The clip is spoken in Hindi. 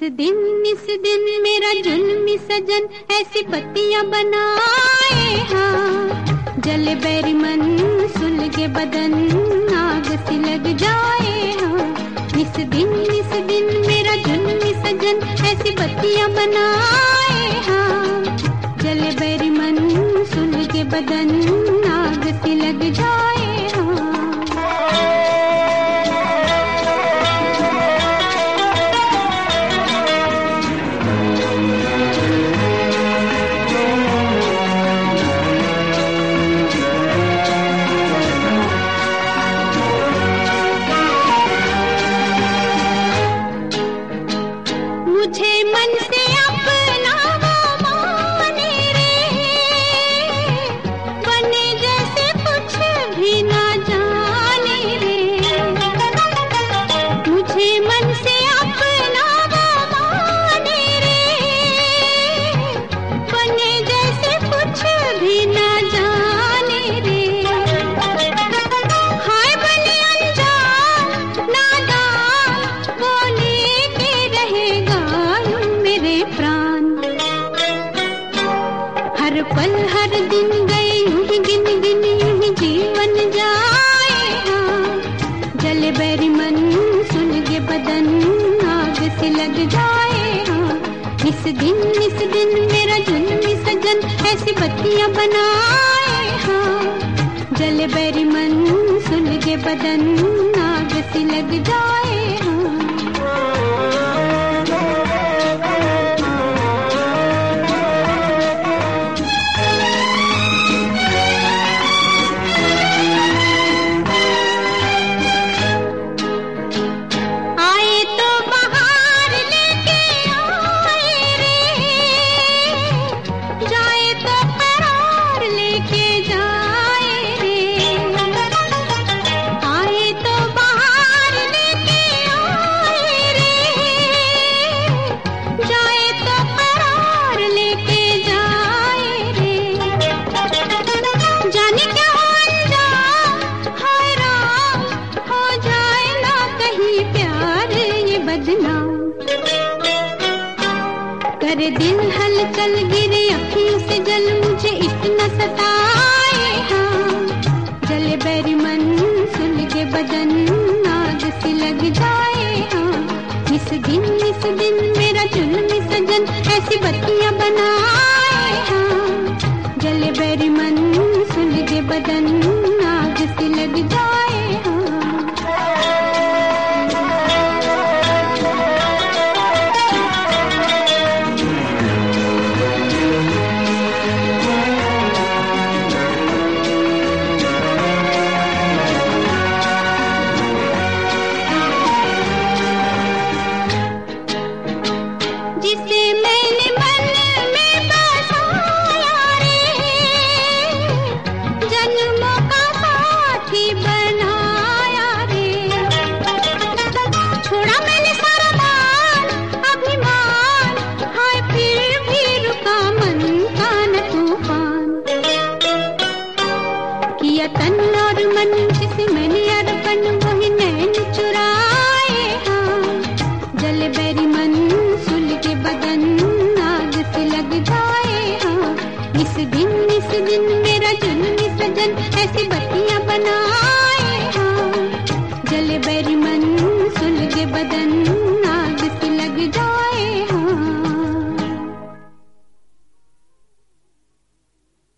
इस दिन मेरा जुल्मी सजन ऐसी पत्तियां बनाए हाँ, जले बैरी मन सुलगे बदन आग सी लग जाए हाँ। इस दिन मेरा जुल्मी सजन ऐसी पत्तियां बनाए हाँ, जले बैरी मन सुलगे बदन आग सी लग जाए हाँ। मुझे मन से अपना वो माने रे, बने जैसे कुछ भी ना जाने रे। मुझे मन से अपना वो माने रे, बने जैसे कुछ भी ना जाने रे। हाय बने अनजान नादान बोले के रहेगा मेरे प्राण। हर पल हर दिन गए यूं ही गिन गिन यूं ही जीवन जाए हाँ, जले बैरी मन सुलगे बदन आग से लग जाए हाँ। इस दिन मेरा जुल्मी सजन ऐसी बत्तियां बनाए हाँ, जले बैरी मन सुलगे बदन आग से लग जाए हाँ। करे दिल हलचल गिरे अखियों से जल मुझे इतना सताए हाँ, जले बैरी मन सुलगे बदन आग सी लग जाए हाँ। इस दिन मेरा जुल्मी सजन ऐसी बत्तियां बनाए हाँ, जले बैरी मन सुलगे बदन आग सी लग जाए हाँ।